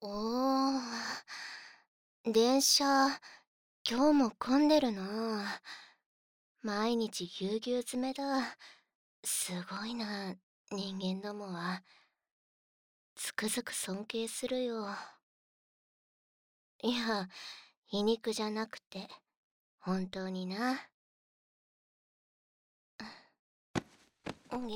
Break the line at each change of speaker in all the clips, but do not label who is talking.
おー、電車、今日も混んでるな。毎日ぎゅうぎゅう詰めだ。すごいな、人間どもは。つくづく尊敬するよ。いや、皮肉じゃなくて、本当にな。に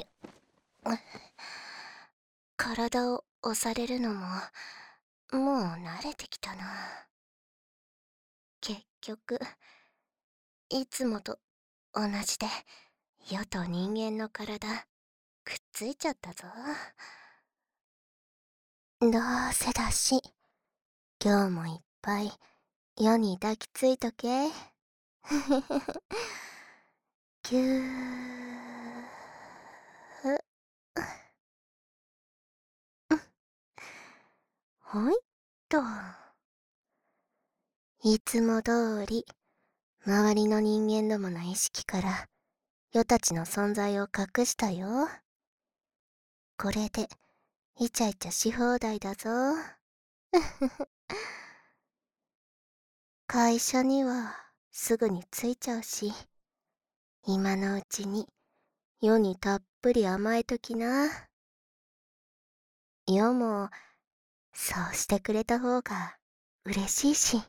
体を押されるのも、もう慣れてきたな。結局、いつもと同じで、世と人間の体、くっついちゃったぞ。どうせだし、今日もいっぱい世に抱きついとけ。ぎゅー。ほいっと。いつも通り、周りの人間どもの意識から、世たちの存在を隠したよ。これで、イチャイチャし放題だぞ。会社には、すぐに着いちゃうし、今のうちに、世にたっぷり甘えときな。世も、そうしてくれた方が、嬉しいし。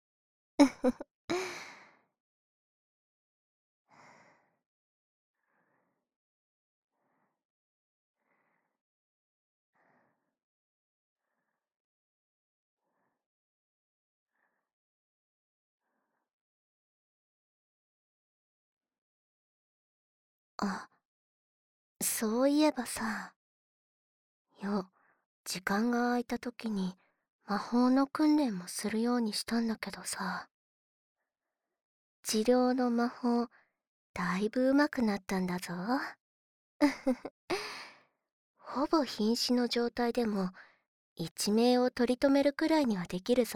あ、そういえばさ、時間が空いた時に魔法の訓練もするようにしたんだけどさ、治療の魔法、だいぶ上手くなったんだぞ。ほぼ瀕死の状態でも、一命を取り留めるくらいにはできるぞ。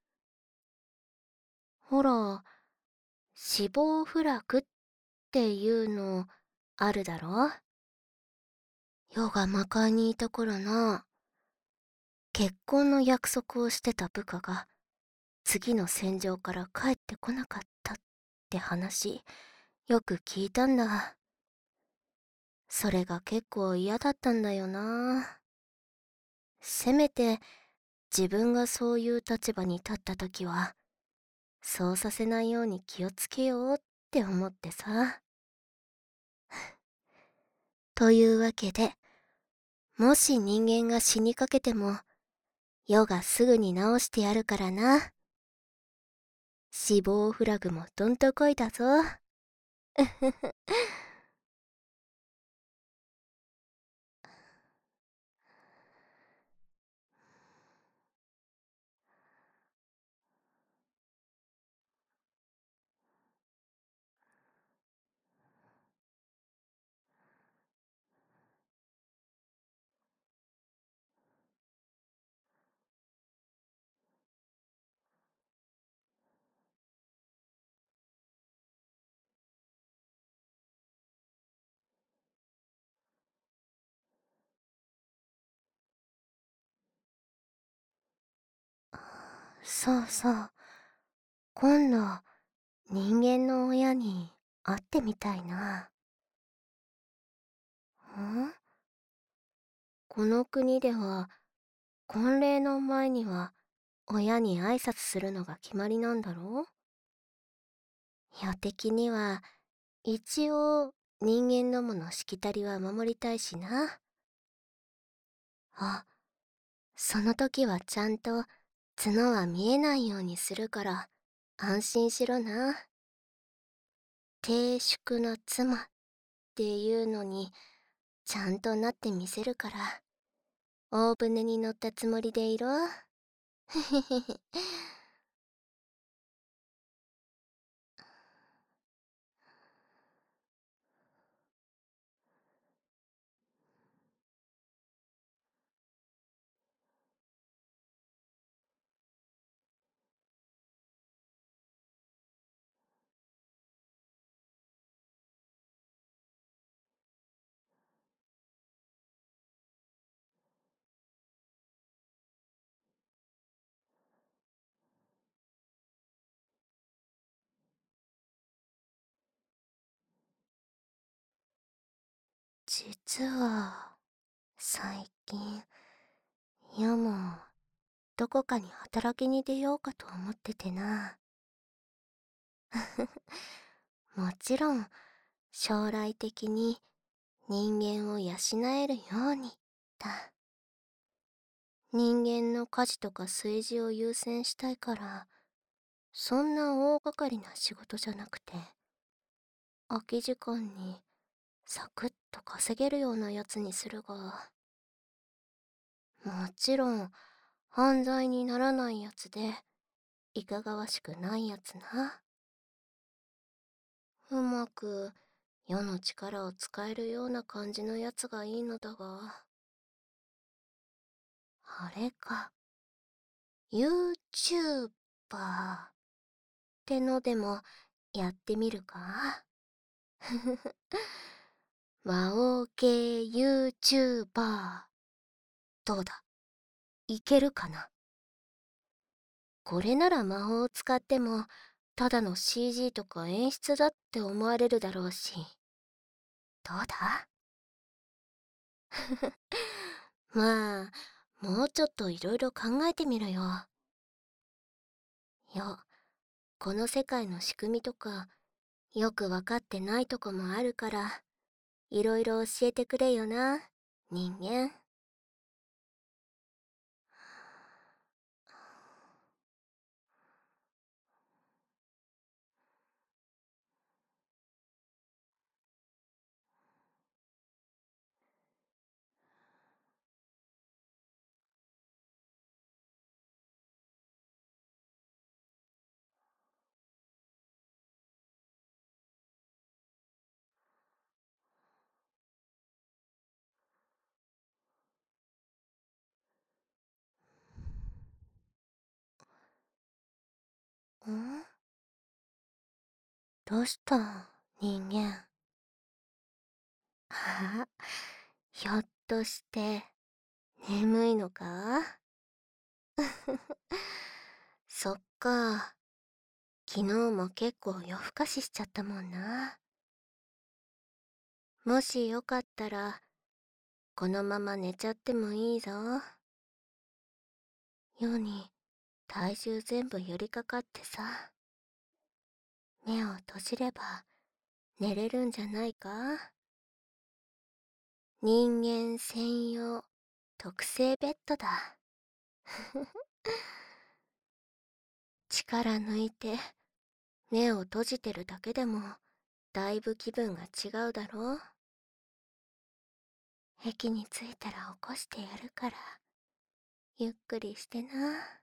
ほら、死亡フラグっていうの、あるだろ。世が魔界にいた頃な、結婚の約束をしてた部下が、次の戦場から帰ってこなかったって話、よく聞いたんだ。それが結構嫌だったんだよな。せめて、自分がそういう立場に立った時は、そうさせないように気をつけようって思ってさ。というわけで、もし人間が死にかけても、世がすぐに治してやるからな。死亡フラグもどんとこいだぞ。そうそう。今度、人間の親に会ってみたいな。んこの国では、婚礼の前には、親に挨拶するのが決まりなんだろ。世的には、一応、人間どものしきたりは守りたいしな。あ、その時はちゃんと、角は見えないようにするから、安心しろな。低粛な妻っていうのに、ちゃんとなってみせるから、大船に乗ったつもりでいろ。ふふふふ。 実は、最近、もどこかに働きに出ようかと思っててな。もちろん、将来的に人間を養えるように、だ。人間の家事とか炊事を優先したいから、そんな大掛かりな仕事じゃなくて、空き時間にサクッと稼げるようなやつにするが、もちろん犯罪にならないやつで、いかがわしくないやつな。うまく世の力を使えるような感じのやつがいいのだが、あれか、YouTuber ってのでもやってみるか。魔王系 YouTuber。どうだ、いけるかな。これなら魔法を使っても、ただの CG とか演出だって思われるだろうし。どうだ。まあ、もうちょっといろいろ考えてみろよ。この世界の仕組みとか、よくわかってないとこもあるから、いろいろ教えてくれよな、人間。ん、どうした人間。あ、ひょっとして、眠いのか。そっか。昨日も結構夜更かししちゃったもんな。もしよかったら、このまま寝ちゃってもいいぞ。世に体重全部寄りかかってさ。目を閉じれば寝れるんじゃないか。人間専用特製ベッドだ。力抜いて目を閉じてるだけでもだいぶ気分が違うだろう。駅に着いたら起こしてやるから、ゆっくりしてな。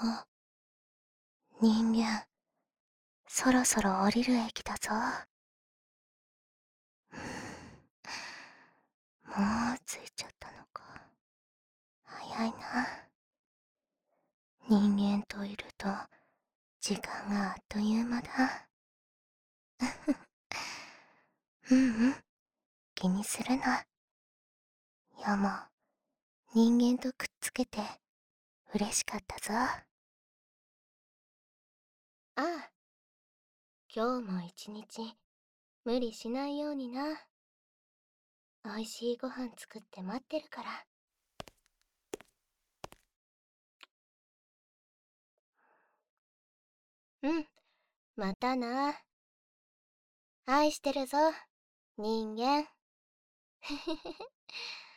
人間、そろそろ降りる駅だぞ。もう着いちゃったのか。早いな。人間といると、時間があっという間だ。うんうん、気にするな。やも、人間とくっつけて、嬉しかったぞ。ああ、今日も一日、無理しないようにな。美味しいご飯作って待ってるから。うん、またな。愛してるぞ、人間。